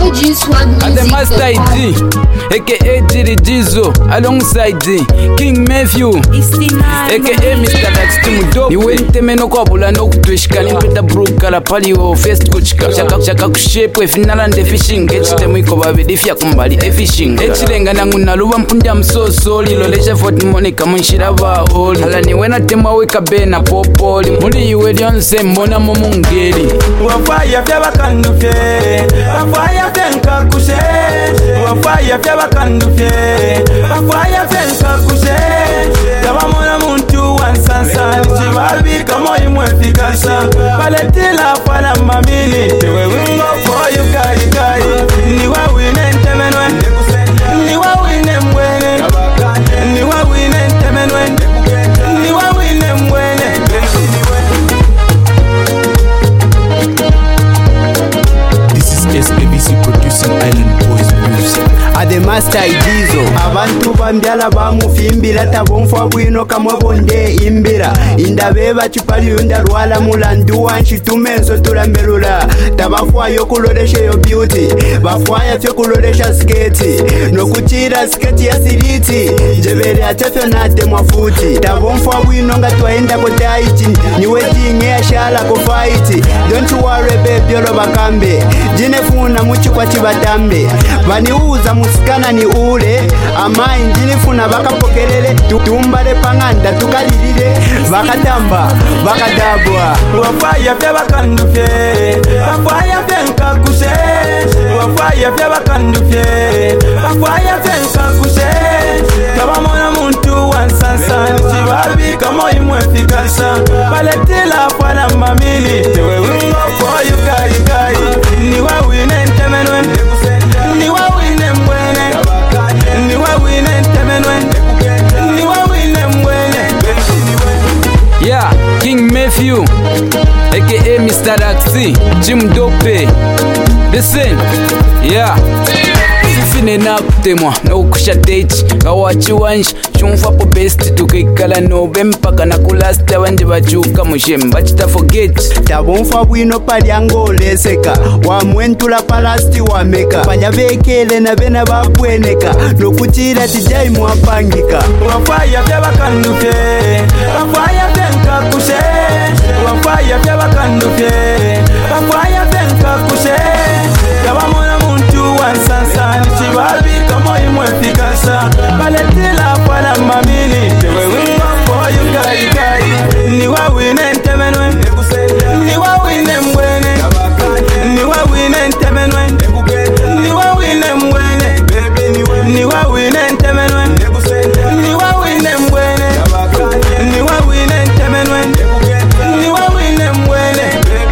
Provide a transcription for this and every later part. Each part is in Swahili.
LG Swag Music. And the Master ID, aka Jiri Jizo, alongside King Matthew, aka Mr. Dax Tumudo. Niwe ntemeno kwa bula no kutwishika nimpeta bruka la pali o first kuchika. Chaka kushepu efinala nde fishing. Echitemu iko babidi fya kumbali fishing. Echilenga nangu naluwa mpundi msoso lilolesha fort monika munshira ba oli. Hala niwe na tema weka bena popoli. Muli iwe lyonse mbona mumungeli. Wafaya fya bakandufye, wafaya fya nkakushe, wafaya fya bakandufye, wafaya fya nkakushe. Yabamona muntu wansansa, chibabi kama imwe fikasa. Paletila pala mamili, tewe wingo for you kai. Niwa wine ntemenwe, niwa wine mwene, niwa wine ntemenwe, niwa wine mwene. SABC producing Island Boys music. Ade Master Idizo abantu bambyala bamufimbira tabomfa bwino kamwe bonde imbira indabe bachipali yunda rwala mulandu wanshitumenso tulamberula tabafwayo kulolesha yo beauty bafwaya fyo kulolesha sketi nokuchira sketi ya siliti njebere atefe nate mwafuti tabomfa bwino nga twaenda kodaiti niwe tinge ashala ko fight. Don't worry baby yolo bakambe jinefuna muchi kwa chibatambe baniuza musikana ni ule ama injinifuna bakapokelele tumbale panganda tukalilile bakatamba bakadabwa. Wafaya fya bakandufye, wafaya fya nkakushe, wafaya fya bakandufye, wafaya fya nkakushe. Kabamona muntu wansansa, chibabi kama imwe fikasa. Paletila pala mamili, tewe wingo for you kai. Niwa wine ntemenwe, niwa wine mwene, niwa wine ntemenwe, niwa wine mwene. Yeah, King Matthew, aka Mr. Daxi, Jim Dope. Listen, yeah. Sifine na kutemwa na ukusha date kawachi wanshi chumfa po best tukikala no bempaka na kulasta wanje bachuka mushemba chita forget tabomfa bwino palyango leseka wamwentula palasti wameka panyabekele na bena bapweneka nokuchira tijai mwapangika. Wafaya fya bakandufye, wafaya fya nkakushe, wafaya fya bakandufye, wafaya fya nkakushe. Yabamona muntu wansansa, chibabi kama imwe fikasa. Paletila pala mamili, tewe wingo for you kai. Niwa wine ntemenwe, niwa wine mwene, niwa wine ntemenwe, niwa wine mwene, niwa wine ntemenwe, niwa wine mwene, niwa wine ntemenwe, niwa wine mwene.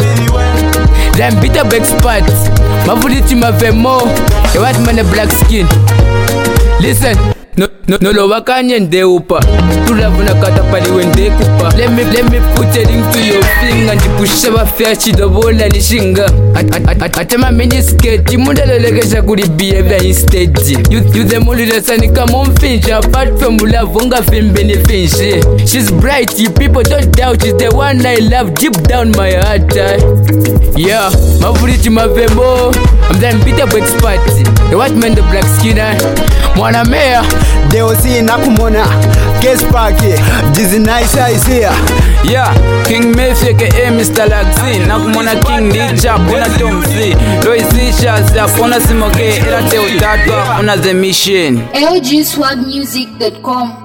Them bitter back spots, mavuliti mavemo, the white man a black skin. Listen, no lower kanye ndeupa. Tulavuna kata pali wende kupa. Let me put a ring to your finger and push a fair the wall and shinga. Atema mini skate, munda legesha kuri behavior instead. You the muli the sun come on finch apart from Lavunga film benefici. She's bright, you people don't doubt she's the one I love deep down my heart. Yeah, mavuliti mavemo. I'm then bitter back spot. The white man the black skinner. Mwana mea Deosi nakumona case party jizi nice idea. Yeah, King Matthew aka Mr. Laxi nakumona King Licha bona Tomsi Loisisha zapona simoke era te utatwa ona the mission LGSwagmusic.com.